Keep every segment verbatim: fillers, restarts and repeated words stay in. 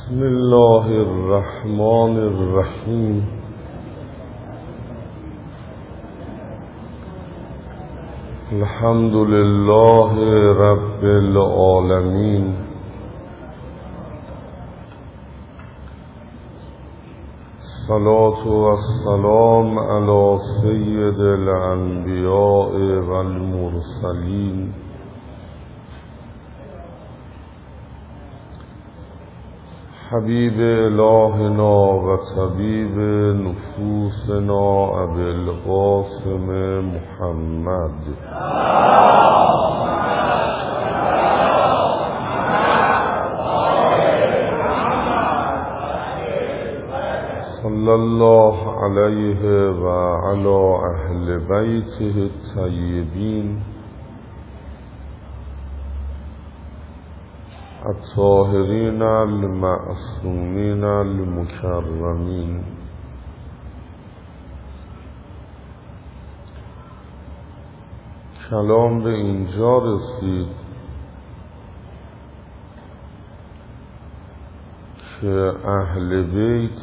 بسم الله الرحمن الرحیم. الحمد لله رب العالمین. الصلاة والسلام علی سید الانبیاء والمرسلین حبیب الهنا و طبیب نفوسنا ابی القاسم محمد صلی الله علیه و علی اهل بیته الطیبین الطاهرین المعصومین المکرمین. کلام به اینجا رسید که اهل بیت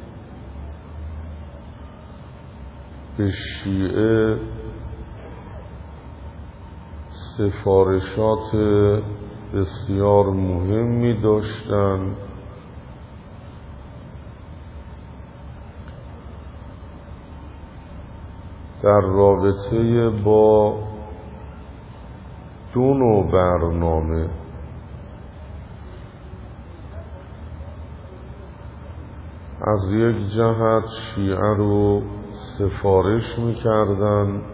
به شیعه سفارشات بسیار مهمی داشتند در رابطه با دو نوع برنامه. از یک جهت شیعه رو سفارش می‌کردند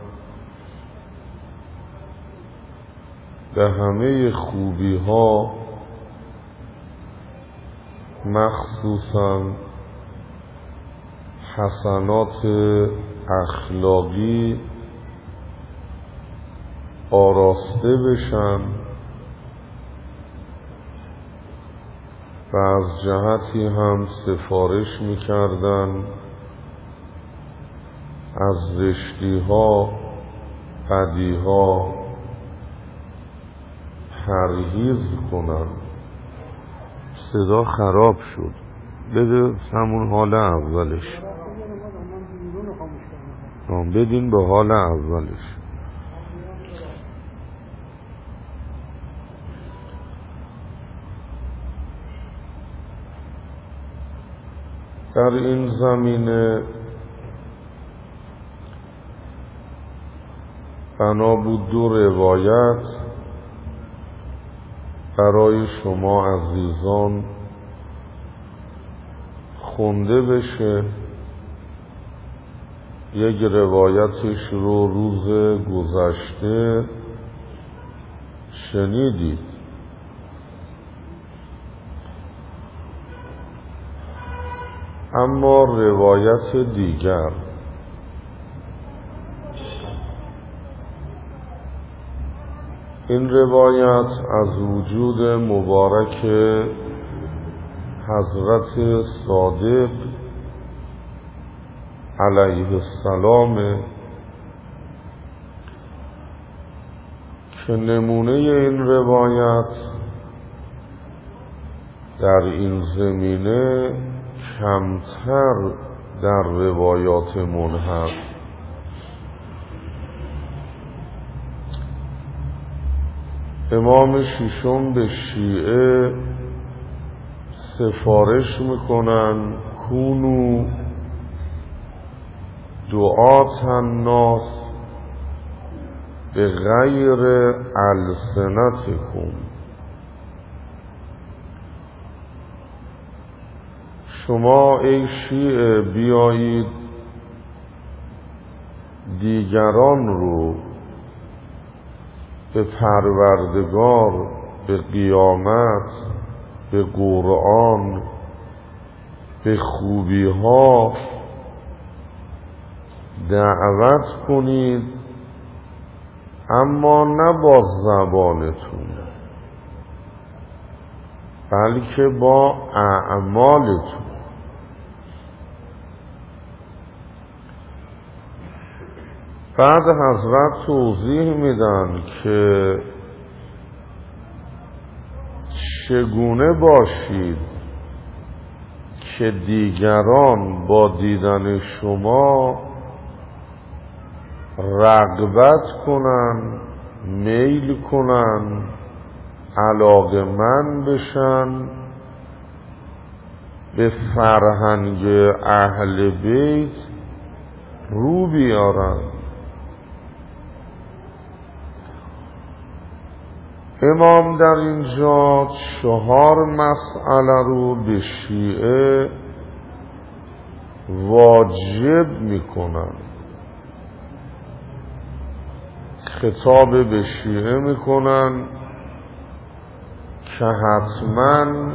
به همه خوبی ها، مخصوصاً حسنات اخلاقی آراسته بشن و از جهتی هم سفارش می‌کردند از زشتی ها، بدی ها پرهیز کنن. صدا خراب شد، بده همون حال اولش، بدین به حال اولش. در این زمینه بنا بود دو روایت برای شما عزیزان خونده بشه. یک روایتش رو روز گذشته شنیدید. اما روایت دیگر این روایت از وجود مبارک حضرت صادق علیه السلام که نمونه این روایت در این زمینه کمتر در روایاتمون هست. امام ششم به شیعه سفارش میکنن کونو دعات الناس به غیر السنتکم. شما ای شیعه بیایید دیگران رو به پروردگار، به قیامت، به قرآن، به خوبی ها دعوت کنید، اما نه با زبانتون بلکه با اعمالتون. بعد حضرت توضیح میدن که چگونه باشید که دیگران با دیدن شما رغبت کنن، میل کنن، علاقه‌مند بشن به فرهنگ اهل بیت رو بیارن. امام در اینجا چهار مسئله رو به شیعه واجب میکنن. خطاب به شیعه میکنن که حتما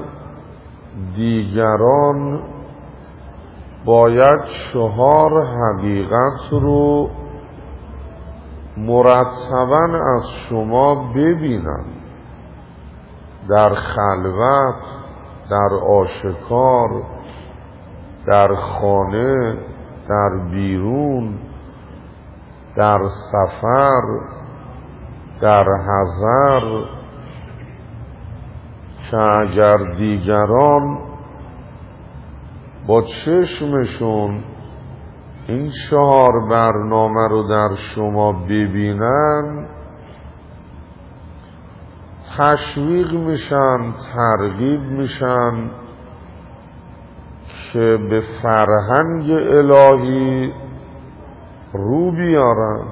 دیگران باید چهار حقیقت رو مرتباً از شما ببینن، در خلوت، در آشکار، در خانه، در بیرون، در سفر، در حضر، که اگر دیگران با چشمشون این چهار برنامه رو در شما ببینن تشویق میشن، ترغیب میشن که به فرهنگ الهی رو بیارن.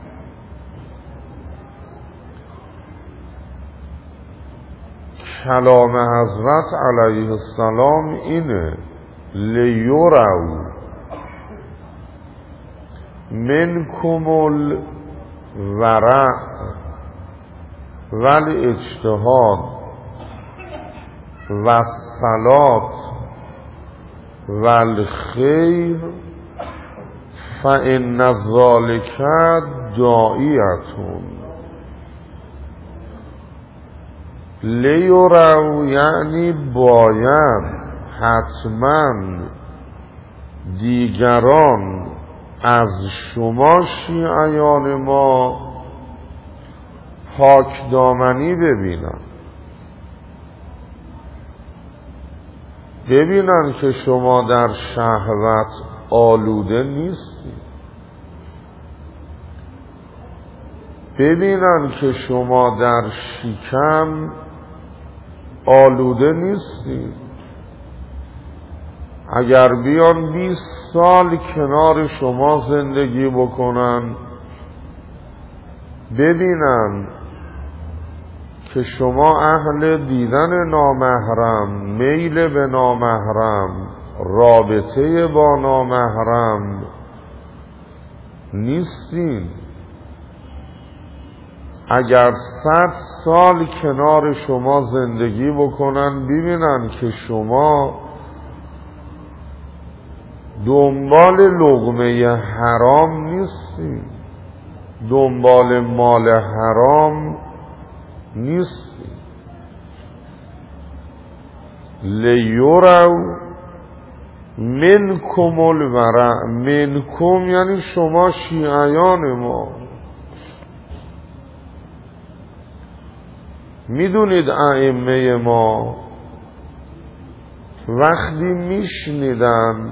کلام حضرت علیه السلام اینه: لیورو منکم الورع والاجتهاد والصلاة والخیر فإن ذلک داعیة. لیورو یعنی باید حتما دیگران از شما شیعیان ما پاک دامنی ببینن، ببینن که شما در شهوت آلوده نیستید، ببینن که شما در شکم آلوده نیستید. اگر بیان بیست سال کنار شما زندگی بکنن، ببینن که شما اهل دیدن نامحرم، میل به نامحرم، رابطه با نامحرم نیستین. اگر صد سال کنار شما زندگی بکنن، ببینن که شما دنبال لقمه حرام نیستی، دنبال مال حرام نیستی. لیورو منکم الورع، منکم یعنی شما شیعیان ما. میدونید ائمه ما وقتی میشنیدن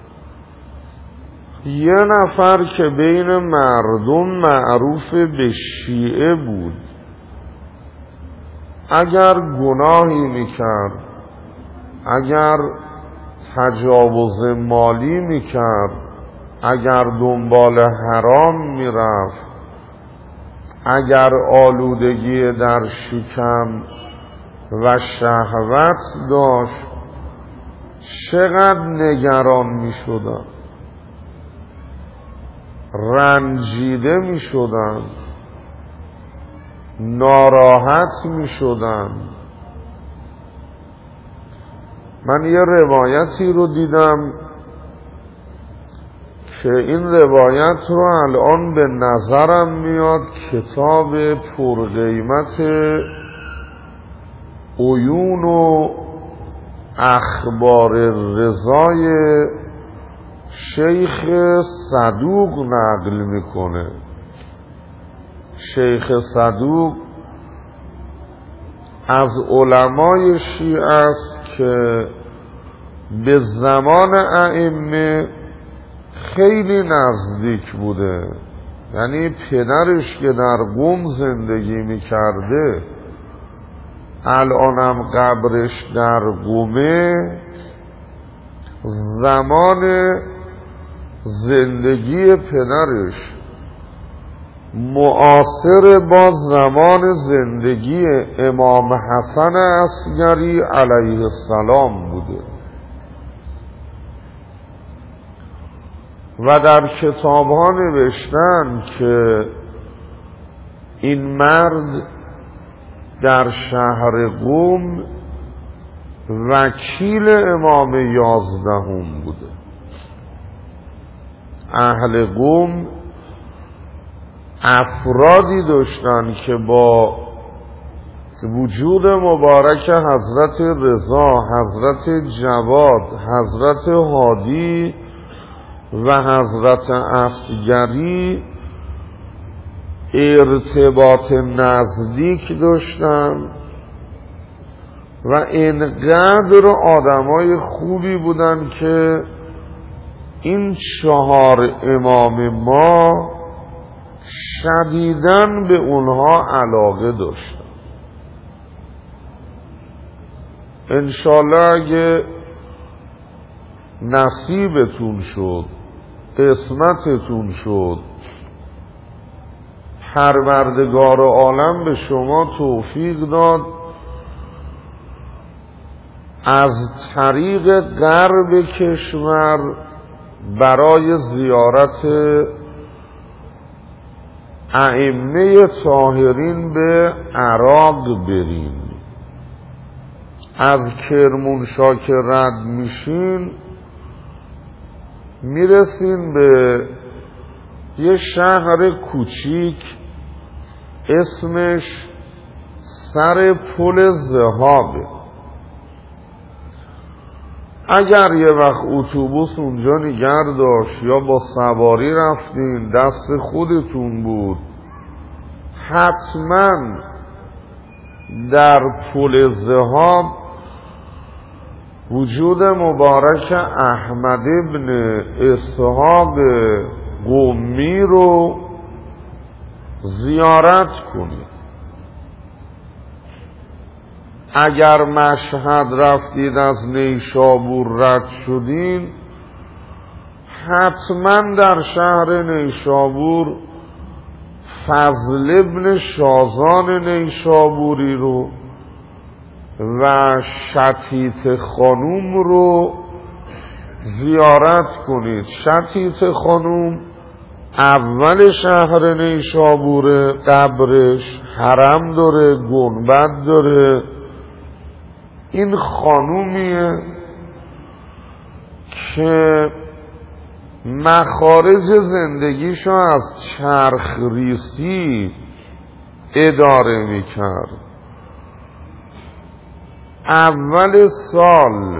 یه نفر که بین مردم معروف به شیعه بود اگر گناهی میکرد، اگر تجاوز مالی میکرد، اگر دنبال حرام میرفت، اگر آلودگی در شکم و شهوت داشت، چقدر نگران میشدن، رنجیده میشدن، ناراحت میشدن. من یه روایتی رو دیدم که این روایت رو الان به نظرم میاد کتاب پرقیمت عیون و اخبار رضای شیخ صدوق نقل میکنه. شیخ صدوق از علمای شیعه است که به زمان ائمه خیلی نزدیک بوده. یعنی پدرش که در قم زندگی میکرده الانم قبرش در قمه، زمان زندگی پدرش معاصر با زمان زندگی امام حسن عسکری علیه السلام بوده و در کتاب ها نوشتن که این مرد در شهر قم وکیل امام یازدهم بوده. اهل قم افرادی داشتن که با وجود مبارک حضرت رضا، حضرت جواد، حضرت هادی و حضرت عسکری ارتباط نزدیک داشتن و اینقدر آدمای خوبی بودن که این چهار امام ما شدیداً به اونها علاقه داشتن. انشالله اگه نصیبتون شد، قسمتتون شد، پروردگار عالم به شما توفیق داد از طریق غرب کشور برای زیارت ائمه طاهرین به عراق برین. از کرمانشاه که رد میشین میرسین به یه شهر کوچیک اسمش سر پل ذهابه. اگر یه وقت اتوبوس اونجا نگه داشت یا با سواری رفتین دست خودتون بود، حتما در پل ذهاب وجود مبارک احمد ابن اسحاق قمی رو زیارت کنید. اگر مشهد رفتید از نیشابور رد شدین، حتما در شهر نیشابور فضل ابن شازان نیشابوری رو و شتیت خانوم رو زیارت کنید. شتیت خانوم اول شهر نیشابور، قبرش حرم داره، گنبد داره. این خانومیه که مخارج زندگیشو از چرخ ریسی اداره میکرد. اول سال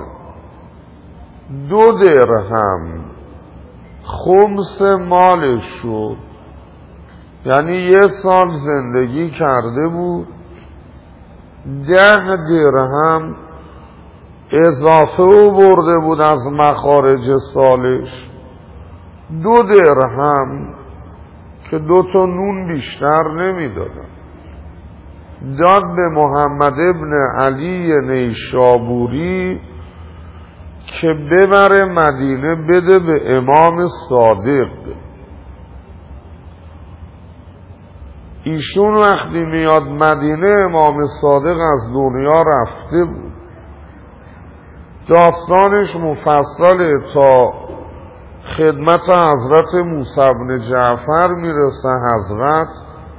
دو درهم خمس مالش شد، یعنی یه سال زندگی کرده بود، ده درهم اضافه او برده بود از مخارج سالش، دو درهم که دو تا نون بیشتر نمیدادن، داد به محمد ابن علی نیشابوری که ببره مدینه بده به امام صادق. ایشون وقتی میاد مدینه امام صادق از دنیا رفته بود. داستانش مفصله تا خدمت حضرت موسی بن جعفر میرسه. حضرت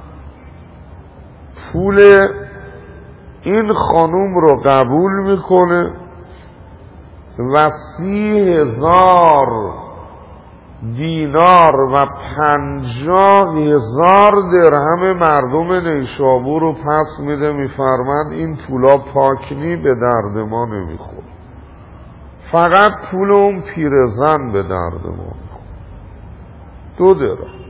پول این خانوم رو قبول میکنه و سی هزار دینار و پنجاه هزار درهم مردم نیشابور رو پس میده، میفرمند این پولا پاکنی به درد ما نمیخور، فقط پول اون پیرزن به درد ما میخور. دو درهم.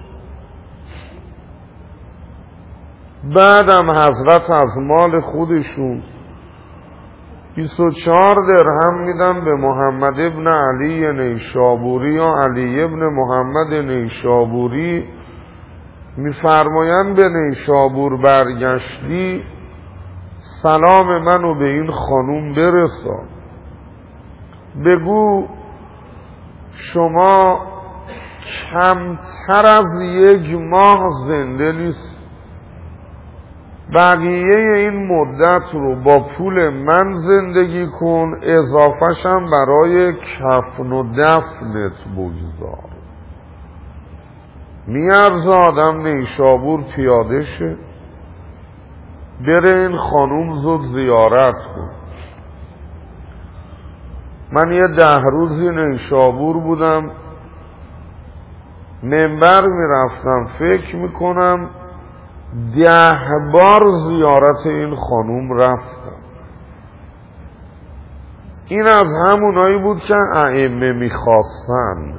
بعدم حضرت از مال خودشون بیست و چهار درهم میدم به محمد ابن علی نیشابوری یا علی ابن محمد نیشابوری، میفرمایند به نیشابور برگشتی سلام منو به این خانوم برسان، بگو شما کمتر از یک ماه زنده نیست، بقیه این مدت رو با پول من زندگی کن، اضافه‌شم برای کفن و دفنت بگذار. میارزه آدم نیشابور پیاده شه بره این خانوم زود زیارت کن. من یه ده روزی نیشابور بودم، منبر میرفتم، فکر میکنم ده بار زیارت این خانوم رفتم. این از همونایی بود که ائمه میخواستن،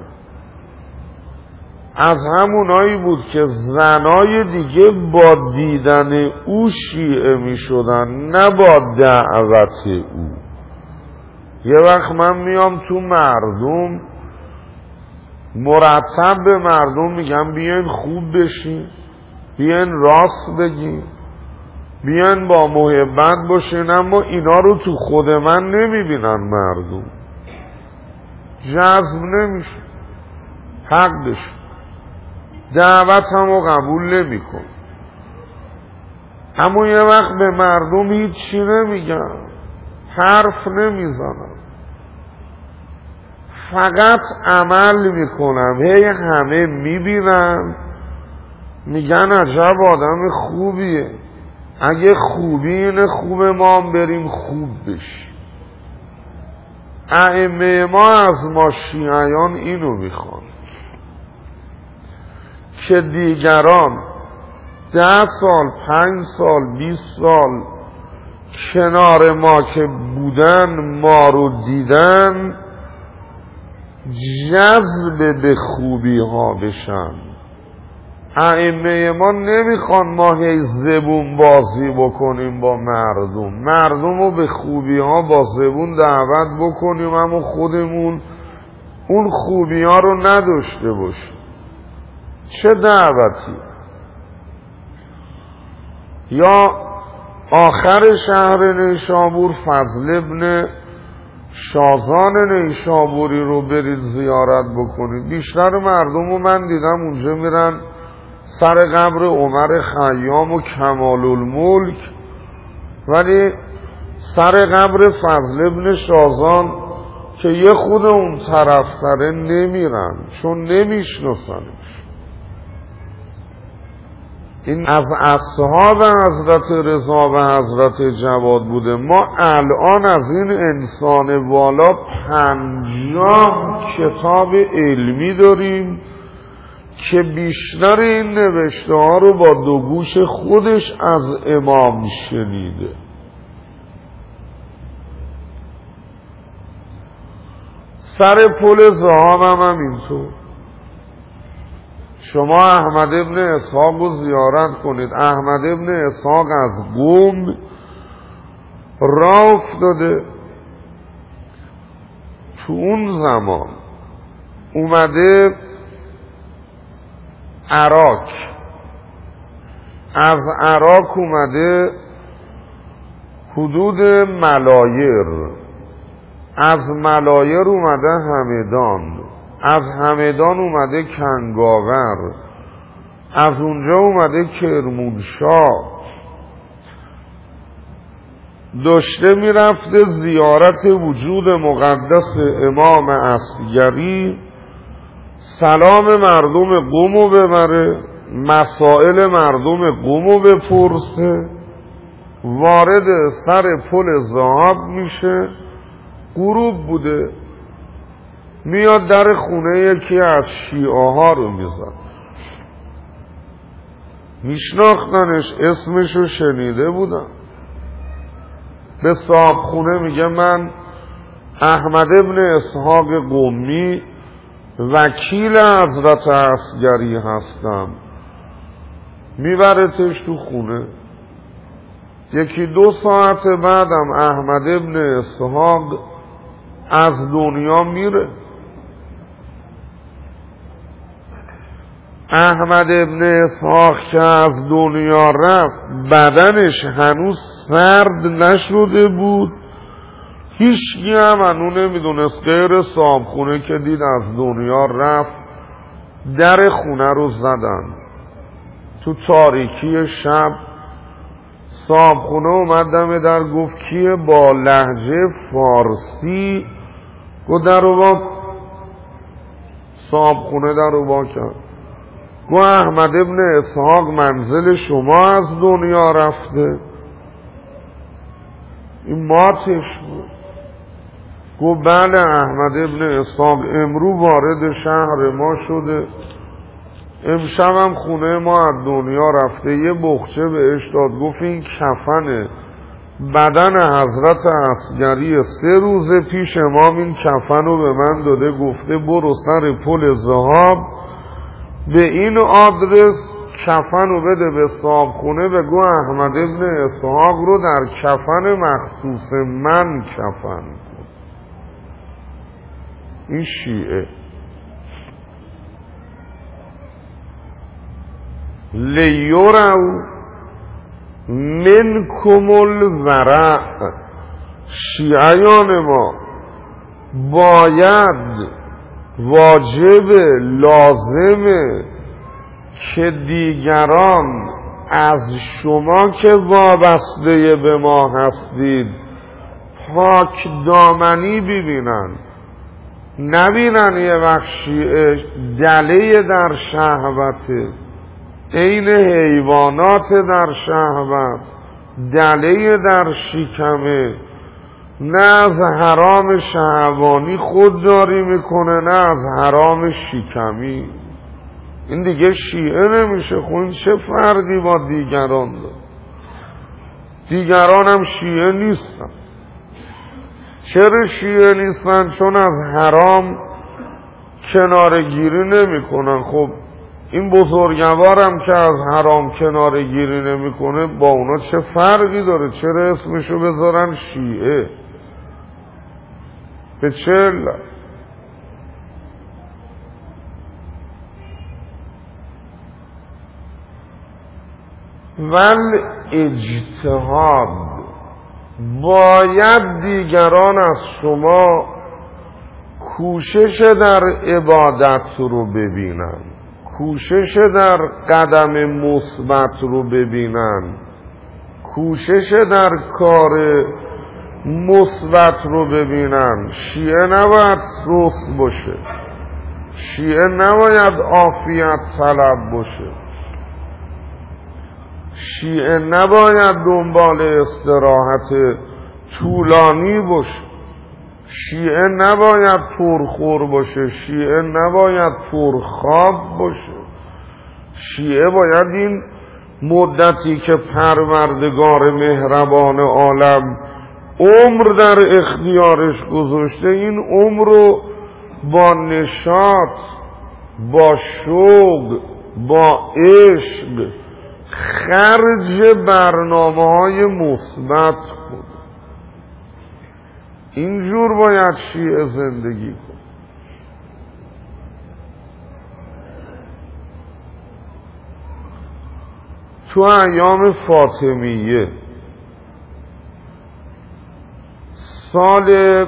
از همونایی بود که زنای دیگه با دیدن او شیعه میشدن، نه با دعوت او. یه وقت من میام تو مردم مرتب به مردم میگم بیاین خوب بشین، بیاین راست بگین، بیاین با محبت باشین، اما اینا رو تو خود من نمیبینن مردم، جذب نمیشه، حقش دعوت هم رو قبول نمی کن. اما یه وقت به مردم هیچی نمیگم، حرف نمیزنم، فقط عمل میکنم، هی همه میبینن میگن عجب آدم خوبیه، اگه خوبی اینه خوبه ما هم بریم خوب بشیم. ائمه ما از ما شیعیان اینو میخوان که دیگران ده سال پنج سال بیست سال کنار ما که بودن ما رو دیدن جذب به خوبی ها بشن. ائمه ما نمیخوان ما هی زبون بازی بکنیم با مردم، مردم رو به خوبی ها با زبون دعوت بکنیم اما خودمون اون خوبی ها رو نداشته باشیم. چه دعوتی؟ یا آخر شهر نیشابور فضل ابن شازان نیشابوری رو برید زیارت بکنید. بیشتر مردم رو من دیدم اونجا میرن سر قبر عمر خیام و کمال الملک، ولی سر قبر فضل ابن شازان که یه خود اون طرف تره نمیرن چون نمیشناسنش. این از اصحاب حضرت رضا و حضرت جواد بوده. ما الان از این انسان والا پنجاه کتاب علمی داریم که بیشتر این نوشته ها رو با دو گوش خودش از امام شنیده. سر پل ذهاب هم, هم اینطور. شما احمد ابن اسحاق رو زیارت کنید. احمد ابن اسحاق از قم راه افتاده، تو اون زمان اومده عراق، از عراق اومده حدود ملایر، از ملایر اومده همدان، از همدان اومده کنگاور، از اونجا اومده کرمانشاه، داشته میرفته زیارت وجود مقدس امام اصغری، سلام مردم قم رو ببره، مسائل مردم قم رو بپرسه، وارد سر پل ذهاب میشه، غروب بوده، میاد در خونه یکی از شیعه ها رو میزن، میشناختنش، اسمشو شنیده بودن. به صاحب خونه میگه من احمد ابن اسحاق قمی وکیل حضرت اصغری هستم. میبرتش تو خونه، یکی دو ساعت بعدم احمد ابن اسحاق از دنیا میره. احمد ابن اسحاق که از دنیا رفت بدنش هنوز سرد نشده بود، هیچکی هم هنوز نمیدونست غیر صاحبخونه که دید از دنیا رفت. در خونه رو زدن تو تاریکی شب. صاحبخونه اومد دم در گفت کیه؟ با لهجه فارسی گفت در رو با. صاحبخونه در رو با کرد، گفت احمد ابن اسحاق منزل شما از دنیا رفته. این ماتش بود. گفت بله احمد ابن اسحاق امرو وارد شهر ما شده، امشب هم خونه ما از دنیا رفته. یه بخچه بهش داد، گفت این کفن بدن حضرت عسگری سه روز پیش امام این کفن رو به من داده، گفته برو سر پل ذهاب به این آدرس کفن رو بده به صاحبخونه، بگو احمد ابن اسحاق رو در کفن مخصوص من کفن کن. این شیعه لیورو منکم الورع. شیعیان ما باید واجب لازمه که دیگران از شما که وابسته به ما هستید پاک دامنی ببینن، نبینن یه وقت شیعه دله در شهوته، عین حیوانات در شهوت، دله در شکمه، نه از حرام شهوانی خودداری میکنه نه از حرام شکمی. این دیگه شیعه نمیشه. خب این چه فرقی با دیگران داره؟ دیگران هم شیعه نیستن. چرا شیعه نیستن؟ چون از حرام کنارگیری نمی کنن. خب این بزرگوارم که از حرام کنارگیری نمی کنه با اونا چه فرقی داره؟ چرا اسمشو بذارن شیعه؟ به چه علت؟ ول اجتهاد، باید دیگران از شما کوشش در عبادت رو ببینن، کوشش در قدم مثبت رو ببینن، کوشش در کار مثبت رو ببینن. شیعه نباید سست باشه، شیعه نباید عافیت طلب باشه، شیعه نباید دنبال استراحت طولانی باشه، شیعه نباید پرخور باشه، شیعه نباید پرخواب باشه. شیعه باید این مدتی که پروردگار مهربان عالم عمر در اختیارش گذاشته، این عمر رو با نشاط، با شوق، با عشق خرج برنامه های مثبت کن. اینجور باید شیعه زندگی کن. تو ایام فاطمیه سال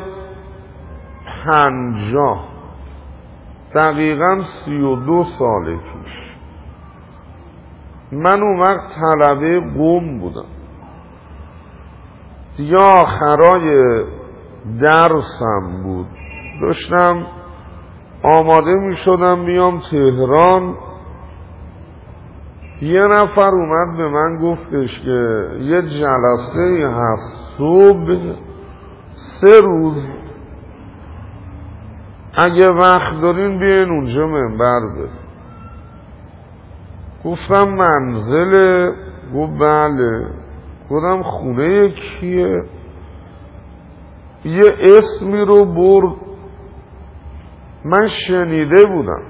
پنجاه، دقیقا سی و دو سال پیش، من اون وقت طلبه قم بودم، دیگه آخرای درسم بود، داشتم آماده می شدم بیام تهران. یه نفر اومد به من گفتش که یه جلسه هست صبح سه روز، اگه وقت دارین بیاین اونجا منبر بده. گفتم منزله؟ گفت بله. گفتم خونه کیه؟ یه اسمی رو برد، من شنیده بودم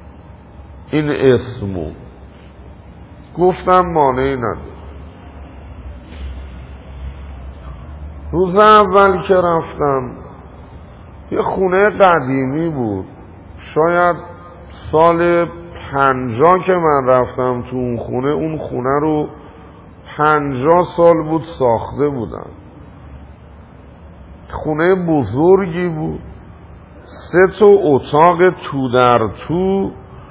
این اسمو. گفتم مانعی نداره. روز اول که رفتم یه خونه قدیمی بود، شاید سال پنجاه که من رفتم تو اون خونه، اون خونه رو پنجاه سال بود ساخته بودن. خونه بزرگی بود، سه تا اتاق تو در تو،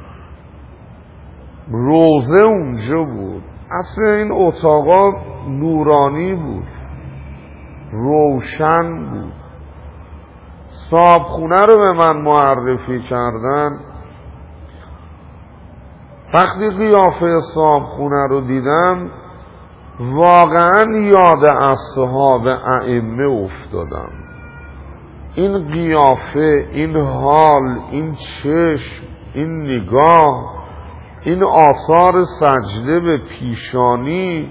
روزه اونجا بود. اصلا این اتاقا نورانی بود، روشن بود. صاحب خونه رو به من معرفی کردن. وقتی قیافه صاحب خونه رو دیدم واقعا یاد اصحاب ائمه افتادم. این قیافه، این حال، این چشم، این نگاه، این آثار سجده به پیشانی،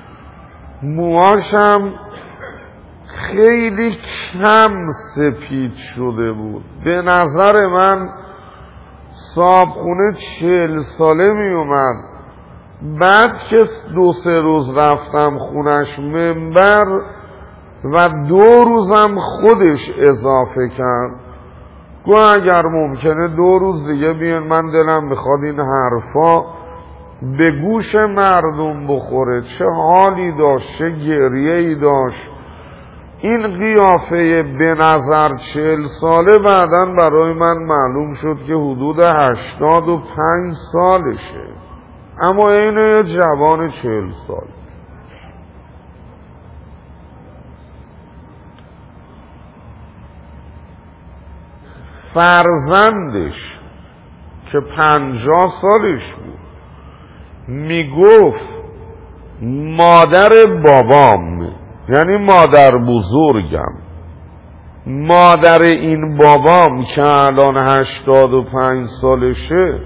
موهاشم خیلی کم سپید شده بود. به نظر من صاحبخونه چهل ساله می اومد. بعد که دو سه روز رفتم خونش منبر و دو روزم خودش اضافه کرد، گو اگر ممکنه دو روز دیگه بیان، من دلم میخواد این حرفا به گوش مردم بخوره. چه حالی داشت، چه گریه‌ای داشت. این قیافه به نظر چهل ساله بعداً برای من معلوم شد که حدود هشتاد و پنج سالشه، اما اینه یه جوان چهل سال. فرزندش که پنجاه سالش بود میگفت مادر بابام، یعنی مادر بزرگم، مادر این بابام که الان هشتاد و پنج سالشه،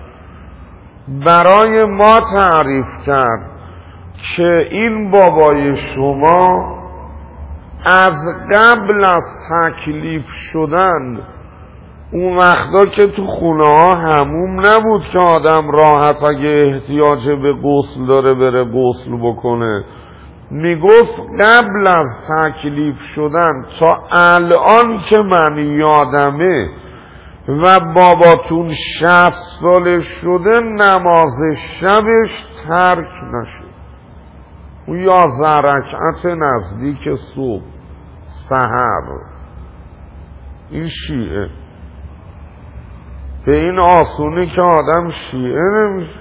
برای ما تعریف کرد که این بابای شما از قبل از تکلیف شدن، اون وقتا که تو خونه ها حموم نبود که آدم راحت اگه احتیاج به غسل داره بره غسل بکنه، میگفت قبل از تکلیف شدن تا الان که من یادمه و باباتون شصت ساله شده نماز شبش ترک نشد. اون یازده رکعت نزدیک صبح سحر. این شیعه به این آسونی که آدم شیعه نمیشه.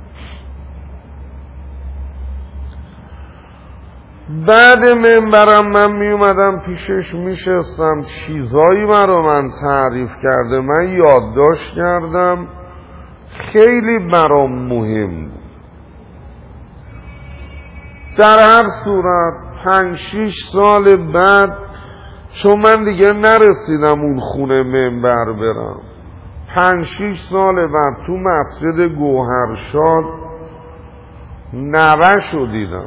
بعد منبرم من می اومدم پیشش میشستم، چیزایی برا من تعریف کرده، من یادداشت کردم، خیلی برام مهم بود. در هر صورت پنج شیش سال بعد، چون من دیگه نرسیدم اون خونه منبر برم، پنج شیش سال بعد تو مسجد گوهرشاد نوه‌شو دیدم.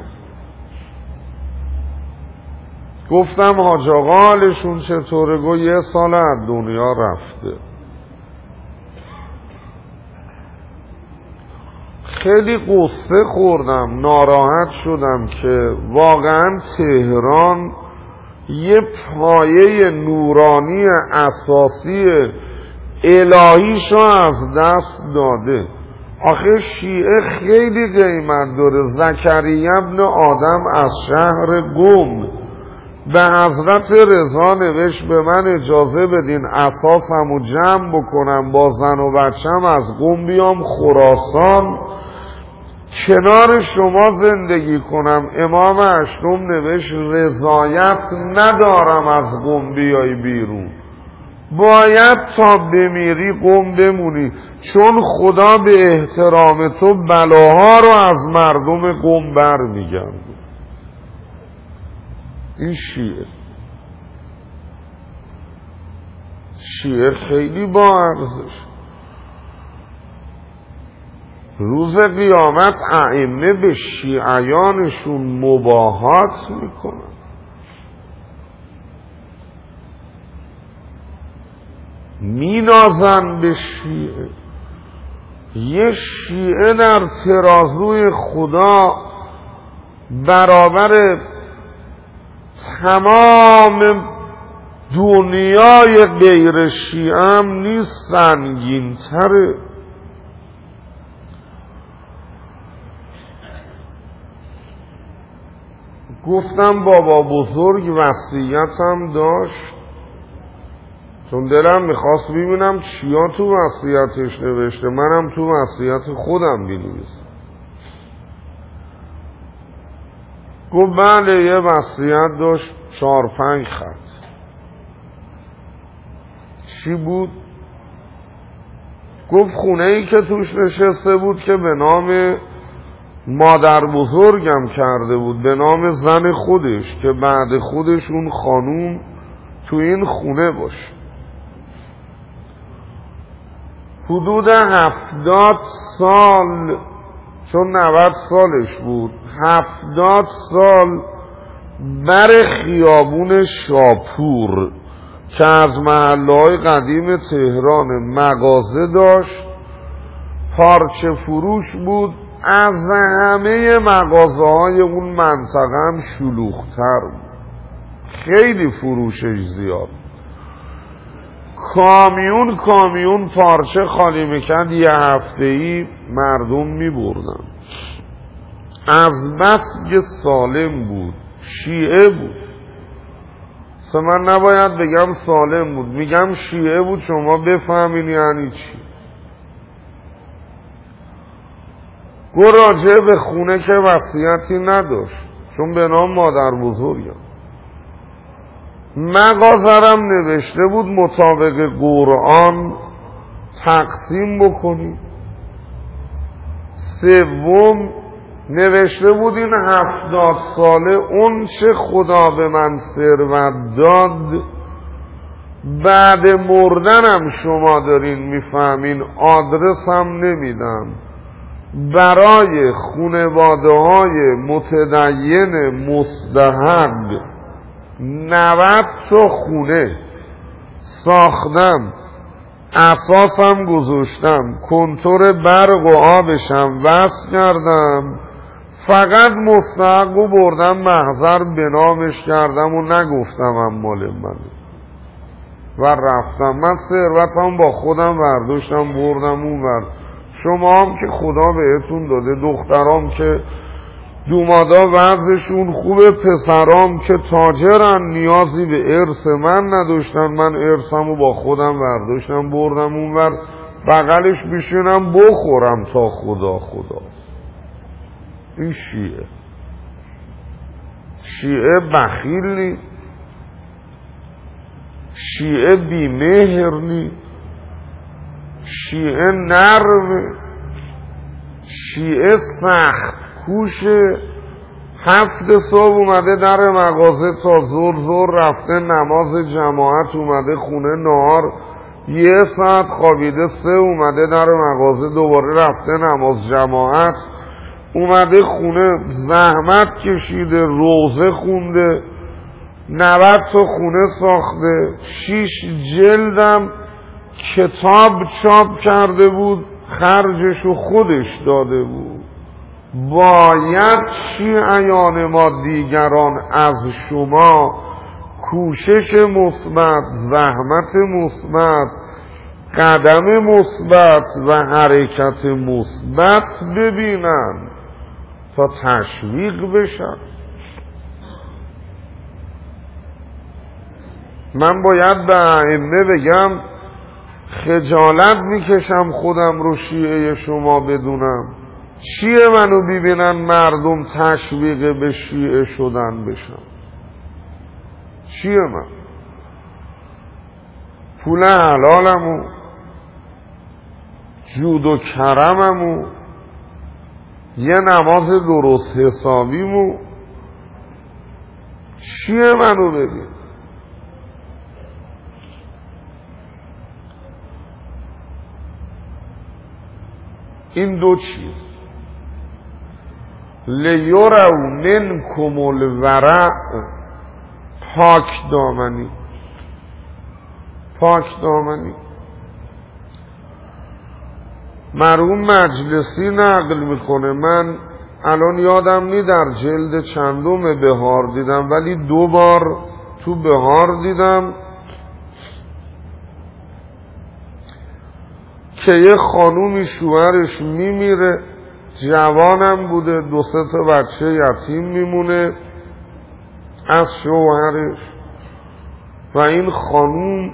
گفتم حاج آقا حالشون چطوره؟ گو یه سال از دنیا رفته. خیلی قصه خوردم، ناراحت شدم که واقعا تهران یه پایه نورانی اساسی الهیشو از دست داده. آخه شیعه خیلی قیمت داره. زکریا ابن آدم از شهر قم به حضرت رضا نوشت به من اجازه بدین اساسمو جمع بکنم با زن و بچم از قم بیام خراسان کنار شما زندگی کنم. امام اشرم نوشت رضایت ندارم از قم بیای بیرون، باید تا بمیری قم بمونی، چون خدا به احترام تو بلاها رو از مردم قم بر میگرده. این شیعه شیعه خیلی با ارزش. روز قیامت ائمه به شیعیانشون مباهات میکنن. مینازن به شیعه. یه شیعه در ترازوی خدا برابر تمام دنیای غیر شیعه نیست سنگین تره. گفتم بابا بزرگ وصیتم داشت، چون دلم میخواست ببینم چیا تو وصیتش نوشته، منم تو وصیت خودم بنویسم. گفت بله یه وصیت داشت چهار پنج خط. چی بود؟ گفت خونه ای که توش نشسته بود که به نام مادر بزرگم کرده بود، به نام زن خودش، که بعد خودش اون خانوم تو این خونه باشه. حدود هفتاد سال، چون نود سالش بود، هفتاد سال بر خیابون شاپور که از محله‌های قدیم تهران مغازه داشت، پارچه فروش بود، از همه مغازه های اون منطقه هم شلوغ‌تر بود، خیلی فروشش زیاد. کامیون کامیون پارچه خالی میکرد، یه هفته‌ای مردم میبردن. از بس که سالم بود، شیعه بود. سه من نباید بگم سالم بود، میگم شیعه بود، شما بفهمین یعنی چی. گو راجع به خونه که وصیتی نداشت، چون به نام مادر بزرگم. مغازرم نوشته بود مطابق قرآن تقسیم بکنی. سوم نوشته بود این هفتاد ساله اون چه خدا به من ثروت داد، بعد مردنم شما دارین میفهمین، آدرسم نمیدم، برای خونواده های متدین مستحق نود تا خونه ساختم، اساسم گذاشتم، کنتور برق و آبشم وصل کردم، فقط مستحق و بردم محضر به نامش کردم و نگفتم هم مال منه و رفتم. من ثروتم با خودم برداشتم بردم اون ور. شما هم که خدا بهتون داده، دخترام که دومادا وضعشون خوبه، پسرام که تاجرن نیازی به ارث من نداشتن، من ارثمو با خودم برداشتم بردم اون ور، بغلش بشینم بخورم تا خدا خدا. این شیعه شیعه بخیل نی، شیعه بیمهر نی، شیعه نرم، شیعه سخت کوشه. هفت صبح اومده در مغازه تا زور زور رفته نماز جماعت، اومده خونه نهار یه ساعت خوابیده، سه اومده در مغازه دوباره رفته نماز جماعت، اومده خونه زحمت کشیده روزه خونده، نود تا خونه ساخته، شیش جلدم کتاب چاپ کرده بود، خرجشو خودش داده بود. باید شیعیان ما دیگران از شما کوشش مثبت، زحمت مثبت، قدم مثبت و حرکت مثبت ببینن تا تشویق بشن. من باید به ائمه بگم خجالت میکشم خودم رو شیعه شما بدونم، چیه منو ببینن مردم تشویق به شیعه شدن بشن؟ چیه من؟ پول حلالمو، جود و کرممو، یه نماز درست حسابیمو، چیه منو ببین؟ این دو چیز، لیورو منکم الورع، پاک دامنی، پاک دامنی. مرحوم مجلسی نقل میکنه، من الان یادم نی در جلد چندم بهار دیدم، ولی دو بار تو بهار دیدم که یه خانومی شوهرش میمیره، جوانم بوده، دو سه تا بچه یتیم میمونه از شوهرش، و این خانوم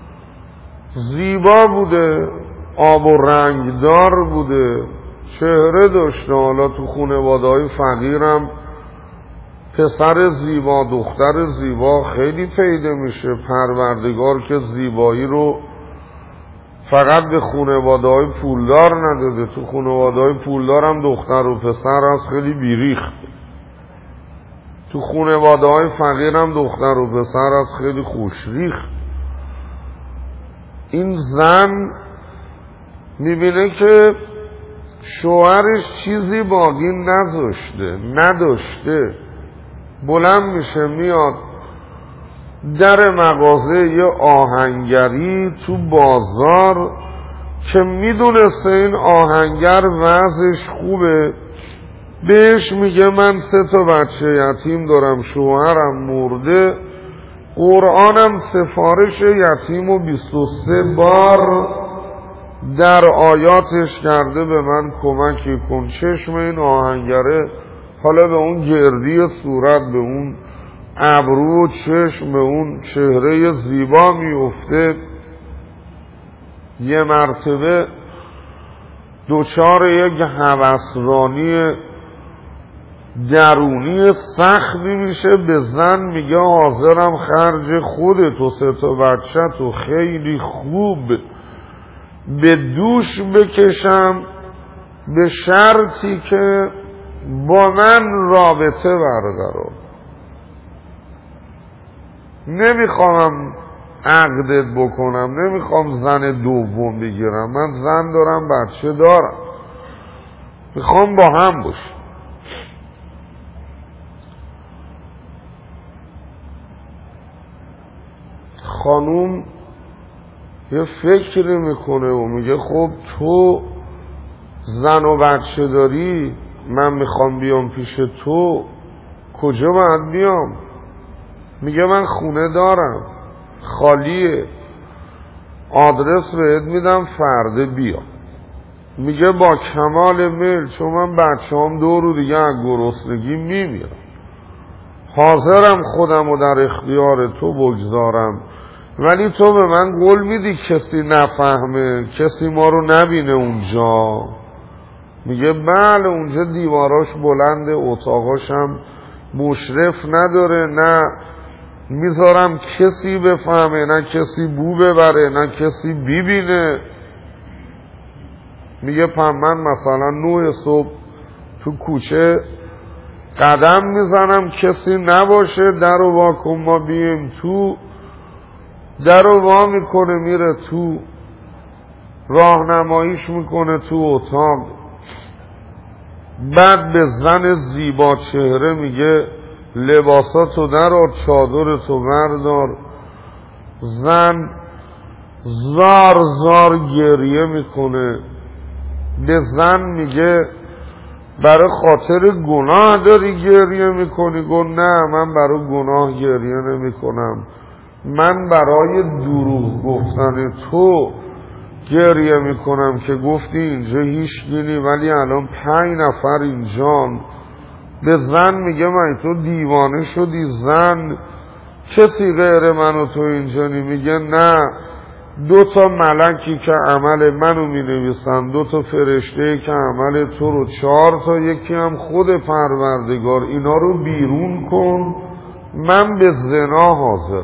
زیبا بوده، آب و رنگدار بوده، چهره داشته. حالا تو خانواده‌های فقیرم پسر زیبا دختر زیبا خیلی پیدا میشه. پروردگار که زیبایی رو فقط به خانواده‌های پولدار نداده، تو خانواده‌های پولدار هم دختر و پسر از خیلی بیریخت، تو خانواده‌های فقیر هم دختر و پسر از خیلی خوشریخت. این زن میبینه که شوهرش چیزی باقی نذاشته نداشته، بلند میشه میاد در مغازه یه آهنگری تو بازار که میدونسته این آهنگر وضعش خوبه، بهش میگه من سه تا بچه یتیم دارم، شوهرم مرده، قرآنم سفارش یتیم و بیست و سه بار در آیاتش کرده به من کمکی کن. چشم این آهنگره حالا به اون گردی صورت، به اون ابرو و چشم، به اون چهره زیبا میفته. یه مرتبه دوچار یک هوسرانی درونی سختی میشه، به زن میگه حاضرم خرج خودت و سه تا بچه تو خیلی خوب به دوش بکشم، به شرطی که با من رابطه برقرار. نمیخوام عقدت بکنم، نمیخوام زن دوم بگیرم، من زن دارم بچه دارم، میخوام با هم باشم. خانوم یه فکری میکنه و میگه خب تو زن و بچه داری، من میخوام بیام پیش تو، کجا باید بیام؟ میگه من خونه دارم خالیه، آدرس بهت میدم فردا بیا. میگه با کمال میل، چون من بچه هم دو رو دیگه از گرسنگی میمیرم، حاضرم خودم رو در اختیار تو بگذارم، ولی تو به من قول میدی کسی نفهمه، کسی ما رو نبینه اونجا؟ میگه بله، اونجا دیواراش بلنده، اتاقاش هم مشرف نداره، نه میذارم کسی بفهمه، نه کسی بو ببره، نه کسی ببینه. میگه پس من مثلا نه صبح تو کوچه قدم میزنم، کسی نباشه، در رو وا کن ما بیم تو. در رو وا میکنه میره تو، راهنماییش میکنه تو اتاق. بعد به زن زیبا چهره میگه لباساتو درآر، چادرتو بردار. زن زار زار گریه میکنه، به زن میگه برای خاطر گناه داری گریه میکنی؟ گفت نه، من برای گناه گریه نمی کنم، من برای دروغ گفتن تو گریه میکنم که گفتی اینجا هیچ گینی ولی الان پنج نفر اینجان. به زن میگه من تو دیوانه شدی زن، کسی غیر من و تو اینجا نی؟ میگه نه، دو تا ملکی که عمل منو می نویسن، دو تا فرشته که عمل تو رو، چهار تا، یکی هم خود پروردگار، اینا رو بیرون کن، من به زنا حاضر.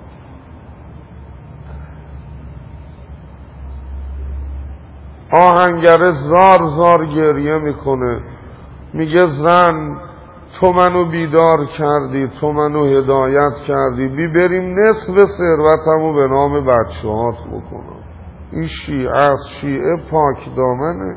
آهنگره زار زار گریه میکنه، میگه زن تو منو بیدار کردی، تو منو هدایت کردی، بی بریم نصف ثروتمو به نام بچه هات بکنم. این شیعه از شیعه پاک دامنه.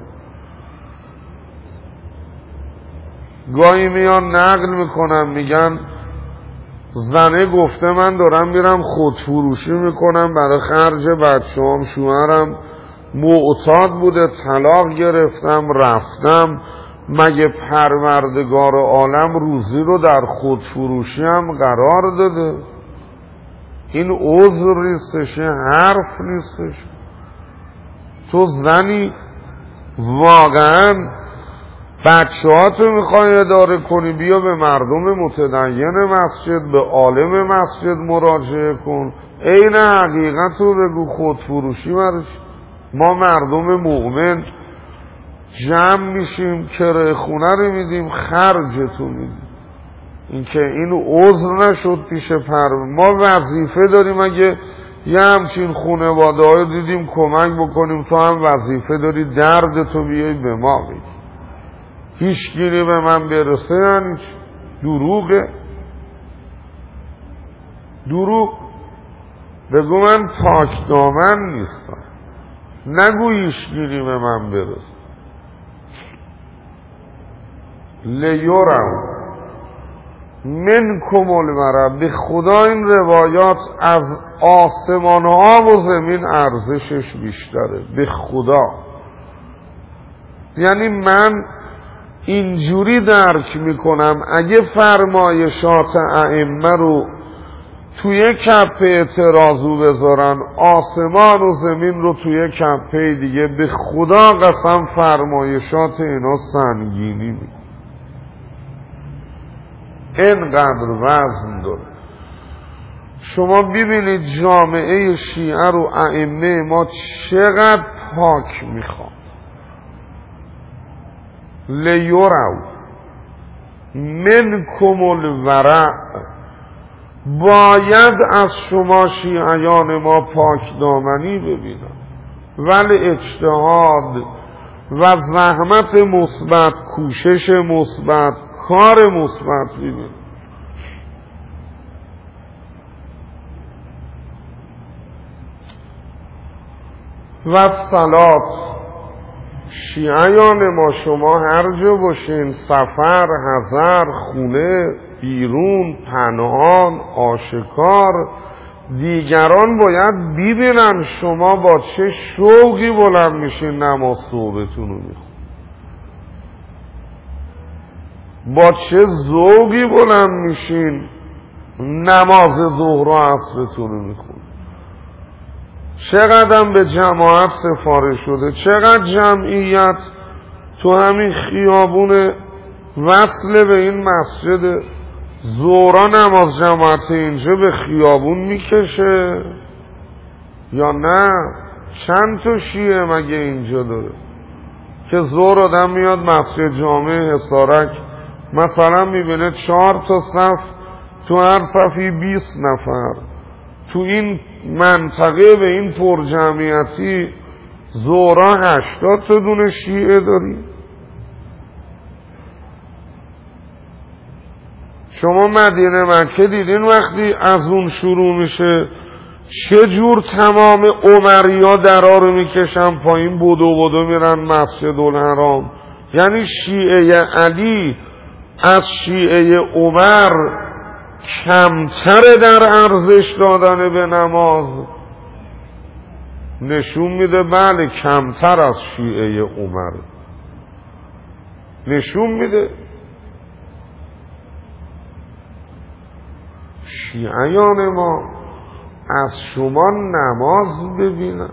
گاهی میان نقل میکنم، میگن زنه گفته من دارم میرم خودفروشی میکنم برای خرج بچه هم، شوهرم معتاد بوده، طلاق گرفتم، رفتم مگه پروردگار عالم روزی رو در خودفروشی هم قرار داده؟ این عذر نیستش، حرف نیستش. تو زنی واقعا بچه ها تو میخوای اداره کنی، بیا به مردم متدین مسجد، به عالم مسجد مراجعه کن، عین حقیقت رو بگو، خودفروشی برش. ما مردم مؤمن جمع میشیم، کرایه خونه رو میدیم، خرجتو میدیم. این که این عذر نشد پیش پر. ما وظیفه داریم، اگه یه همچین خانواده های دیدیم کمک بکنیم. تو هم وظیفه داری دردتو بیای به ما بگی. هیچ گیری به من برسه یعنی دروغه. دروغ. بگو من پاک دامن نیستم، نگو هیچ گیری به من برسه. لیورم منکم الورع. به خدا این روایات از آسمان ها و زمین ارزشش بیشتره، به خدا. یعنی من اینجوری درک میکنم اگه فرمایشات ائمه رو توی کپه ترازو بذارن، آسمان و زمین رو توی کپه دیگه، به خدا قسم فرمایشات اینا سنگینی می اینقدر وزن داره. شما ببینید جامعه شیعه رو ائمه ما چقدر پاک میخوان. لیورو منکم الورع. باید از شما شیعیان ما پاک دامنی ببینن، ولی اجتهاد و زحمت مثبت، کوشش مثبت، کار مثبت ببین. و صلات. شیعیان ما شما هر جا باشین، سفر، حضر، خونه، بیرون، پنهان، آشکار، دیگران باید ببینن شما با چه شوقی بلند میشین نماز صبحتون رو میخون، با چه ذوقی بلند میشین نماز ظهر و عصرتون رو میخون، چقدر به جماعت سفارش شده، چقدر جمعیت تو همین خیابون وصل به این مسجد ظهر نماز جماعت اینجا به خیابون میکشه یا نه؟ چند تا شیعه مگه اینجا داره که ظهر آدم میاد مسجد جامع حصارک مثلا میبینه چهار تا صف، تو هر صفی بیست نفر، تو این منطقه به این پرجمعیتی ظهرا هشتاد تا دونه شیعه داری. شما مدینه مکه دیدین وقتی از اون شروع میشه چه جور تمام عمریا درا رو میکشن پایین، بدو بدو میرن مسجد الحرام. یعنی شیعه علی از شیعه عمر کمتر در ارزش دادن به نماز. نشون میده بله کمتر از شیعه عمر، نشون میده. شیعیان ما از شما نماز ببینن.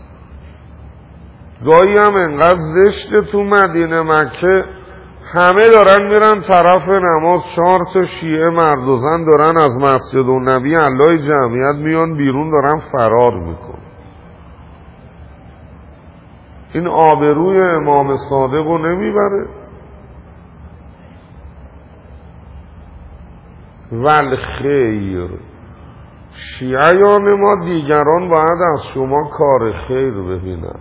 گاهی هم انقدر زشته تو مدینه مکه همه دارن میرن طرف نماز، چهار تا شیعه مرد و زن دارن از مسجد النبی علای جمعیت میان بیرون دارن فرار میکن. این آبروی امام صادق رو نمیبره. ول خیر. شیعیان ما دیگران باید از شما کار خیر ببینن.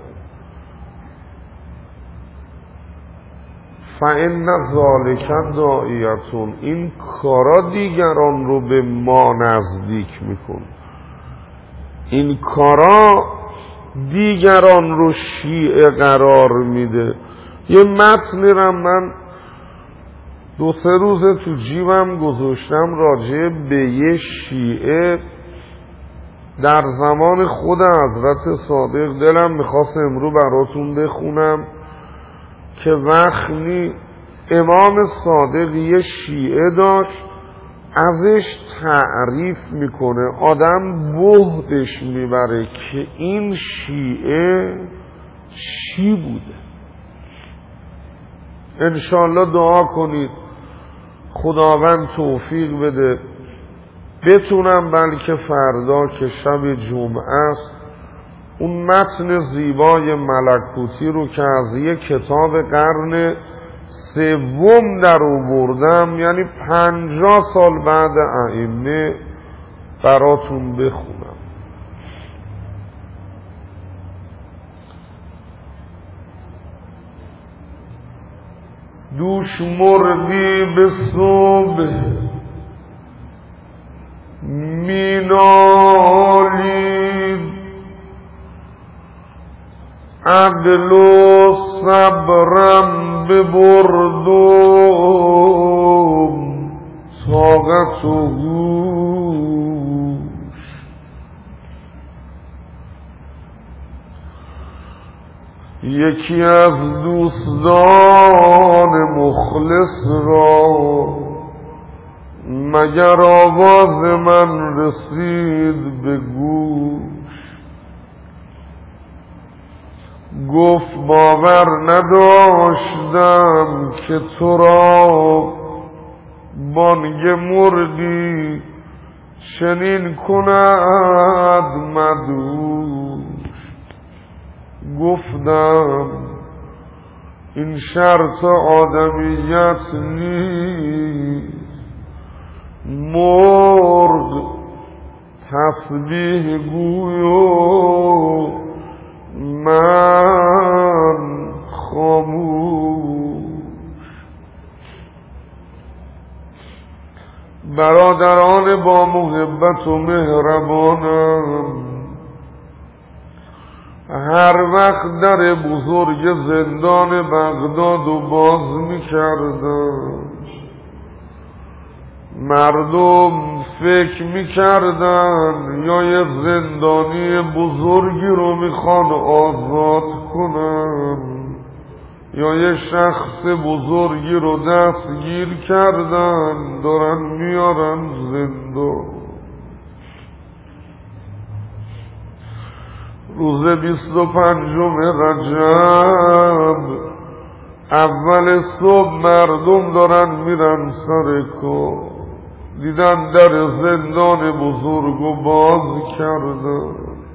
فَإِنَّ ذَلِكَ دَاعِیَةٌ. این کارا دیگران رو به ما نزدیک میکن. این کارا دیگران رو شیعه قرار میده. یه متنی رو من دو سه روزه تو جیبم گذاشتم راجع به یه شیعه در زمان خود حضرت صادق. دلم میخواست امرو براتون بخونم که وقت نی. امام صادق یه شیعه داشت، ازش تعریف میکنه، آدم بهدش میبره که این شیعه چی بوده. انشالله دعا کنید خداوند توفیق بده بتونم بلکه فردا که شب جمعه است اون متن زیبای ملکوتی رو که از یک کتاب قرن سوم در آوردم، یعنی پنجاه سال بعد ائمه، براتون بخونم. دوش مردی به صبح مینالید، عدل و صبرم ببردم طاقت و هوش. یکی از دوستان مخلص را مگر آواز من رسید به گوش، گفت باور نداشتم که تو را بانگ مردی چنین کند مدهوش. گفتم این شرط آدمیت نیست، مرغ تسبیح گوی و من خاموش. برادران با محبت و مهربانم، هر وقت در بزرگ زندان بغداد و باز می کردم، مردم فکر می کردن یا یه زندانی بزرگی رو می خوان آزاد کنن یا یه شخص بزرگی رو دستگیر کردن دارن میارن زندان. روز بیست و پنجم رجب اول صبح مردم دارن میرن سر کار، دیدن در زندان بزرگ و باز کردن،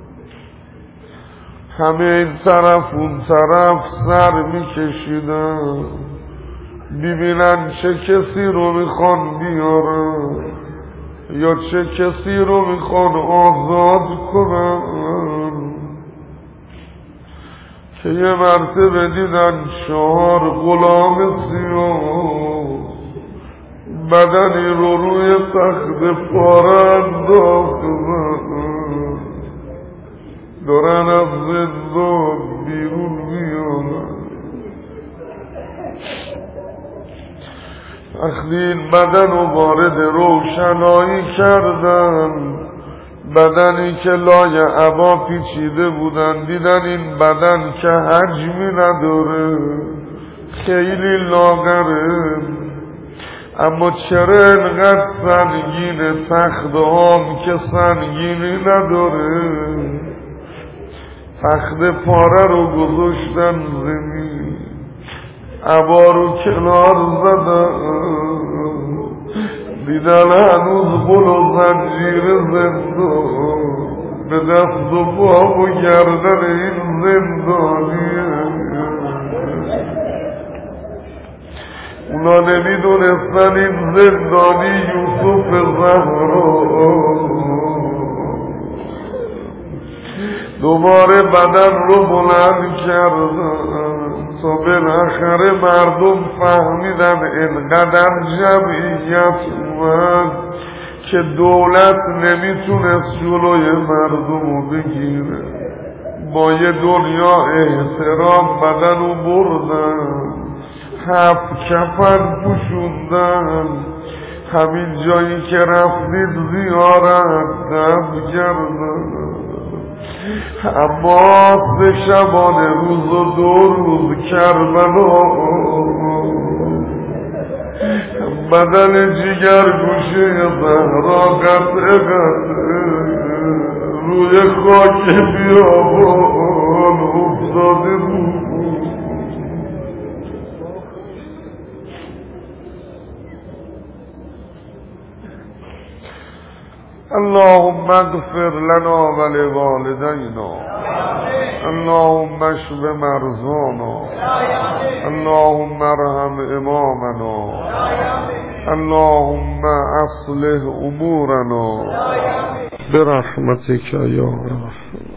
همه این طرف اون طرف سر میکشیدن ببینن چه کسی رو میخوان بیارن یا چه کسی رو میخوان آزاد کنن، که یه مرتبه دیدن چهار غلام سیاه بدنی رو روی تخت پاره انداختن دارن از زندان بیرون میانن. وقتی این بدن رو وارد روشنایی کردن، بدنی که لای عبا پیچیده بودن، دیدن این بدن که حجمی نداره، خیلی لاغره، اما چرا اینقدر سنگینه، تخت عام که سنگینی نداره. تخت پاره رو گذاشتن زمین، عبا رو کنار زدن، دیدن هنوز گل و زنجیر زندان به دست و پا و گردن این زندانیه. اونا نمیدونستن این زندانی یوسف زهرا. دوباره بدن رو بلند کردن تا بالاخره مردم فهمیدن اینقدر جمعیت اومد که دولت نمیتونست جلوی مردم رو بگیره. با یه دنیا احترام بدن رو بردن، هفت کفن پوشوندن، همین جایی که رفتید زیارت دم کردن. اما سه شبانه روز و دو روز کربلا بدن جگر گوشه زهرا قطع قطع روی خاک بیابان افتاده بود. اللهم اغفر لنا ولوالدينا، اللهم اشف مرضانا، اللهم ارحم امامنا، اللهم اصلح امورنا برحمتك يا رحمن.